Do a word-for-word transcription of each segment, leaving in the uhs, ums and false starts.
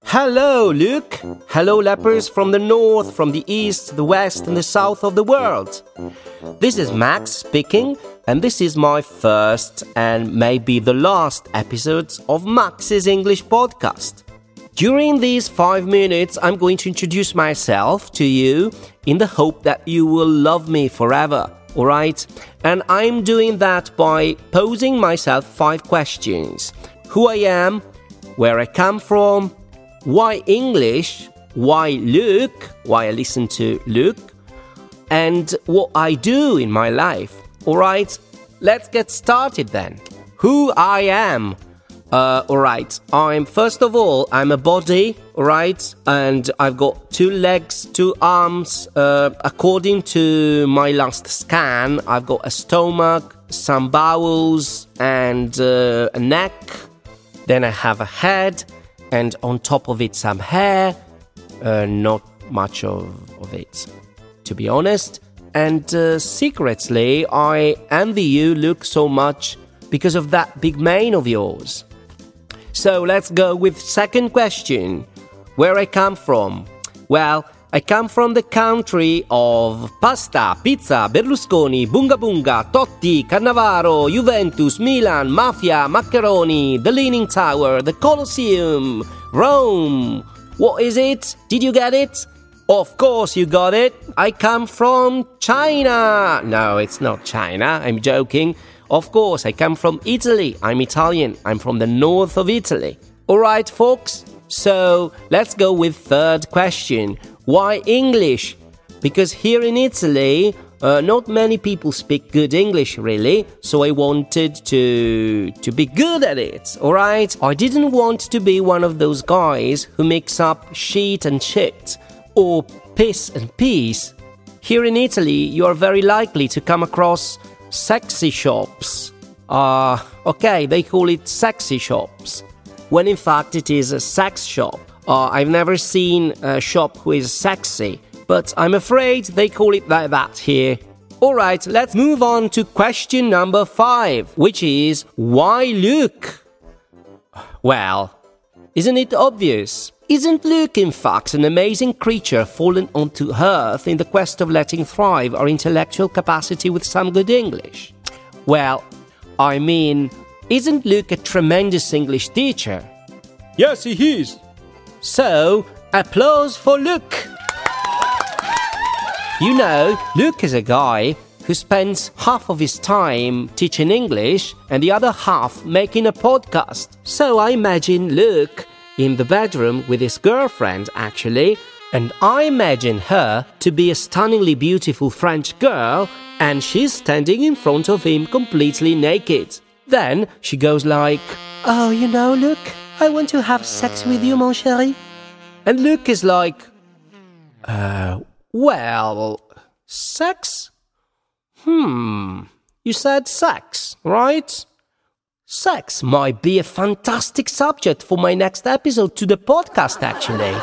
Hello, Luke. Hello, lepers from the north, from the east, the west, and the south of the world. This is Max speaking, and this is my first and maybe the last episode of Max's English podcast. During these five minutes, I'm going to introduce myself to you in the hope that you will love me forever, alright? And I'm doing that by posing myself five questions. Who I am, where I come from, why English, why Luke, why I listen to Luke, and what I do in my life. Alright, let's get started then. Who I am. Uh, alright, I'm, first of all, I'm a body, alright, and I've got two legs, two arms. Uh, according to my last scan, I've got a stomach, some bowels, and uh, a neck. Then I have a head, and on top of it some hair, uh, not much of, of it, to be honest. And uh, secretly, I envy you, Luke, so much because of that big mane of yours. So let's go with second question. Where I come from? Well, I come from the country of pasta, pizza, Berlusconi, Bunga Bunga, Totti, Cannavaro, Juventus, Milan, Mafia, Macaroni, the Leaning Tower, the Colosseum, Rome. What is it? Did you get it? Of course you got it. I come from China. No, it's not China. I'm joking. Of course, I come from Italy. I'm Italian. I'm from the north of Italy. All right, folks. So let's go with third question. Why English? Because here in Italy, uh, not many people speak good English, really. So I wanted to to be good at it, all right? I didn't want to be one of those guys who mix up shit and shit, or piss and peas. Here in Italy, you are very likely to come across sexy shops. Uh, okay, they call it sexy shops, when in fact it is a sex shop. Uh, I've never seen a shop who is sexy, but I'm afraid they call it like that here. Alright, let's move on to question number five, which is, why Luke? Well, isn't it obvious? Isn't Luke, in fact, an amazing creature fallen onto earth in the quest of letting thrive our intellectual capacity with some good English? Well, I mean, isn't Luke a tremendous English teacher? Yes, he is. So, applause for Luke! You know, Luke is a guy who spends half of his time teaching English and the other half making a podcast. So I imagine Luke in the bedroom with his girlfriend, actually, and I imagine her to be a stunningly beautiful French girl, and she's standing in front of him completely naked. Then she goes like, "Oh, you know, Luke, I want to have sex with you, mon chéri." And Luke is like, uh, well, sex? Hmm, you said sex, right? Sex might be a fantastic subject for my next episode to the podcast, actually.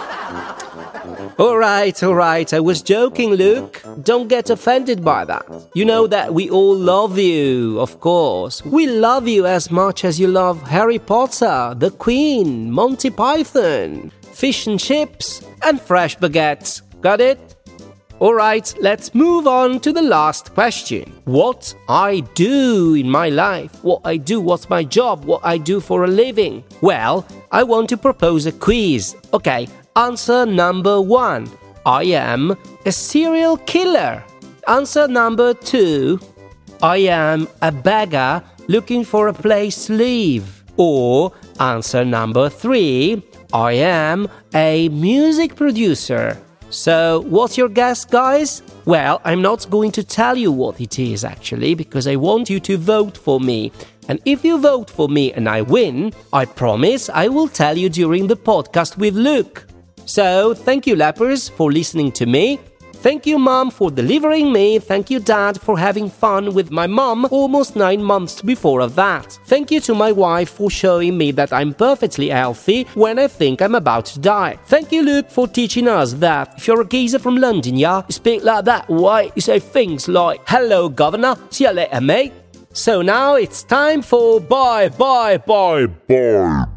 Alright, alright, I was joking, Luke. Don't get offended by that. You know that we all love you, of course. We love you as much as you love Harry Potter, the Queen, Monty Python, fish and chips, and fresh baguettes. Got it? Alright, let's move on to the last question. What I do in my life, what I do, what's my job, what I do for a living. Well, I want to propose a quiz. Okay, answer number one. I am a serial killer. Answer number two. I am a beggar looking for a place to live. Or answer number three. I am a music producer. So, what's your guess, guys? Well, I'm not going to tell you what it is, actually, because I want you to vote for me. And if you vote for me and I win, I promise I will tell you during the podcast with Luke. So, thank you, lepers, for listening to me. Thank you, Mom, for delivering me. Thank you, Dad, for having fun with my mom almost nine months before of that. Thank you to my wife for showing me that I'm perfectly healthy when I think I'm about to die. Thank you, Luke, for teaching us that if you're a geezer from London, yeah, you speak like that, why? You say things like, "Hello, governor, see you later, mate." So now it's time for bye, bye, bye, bye.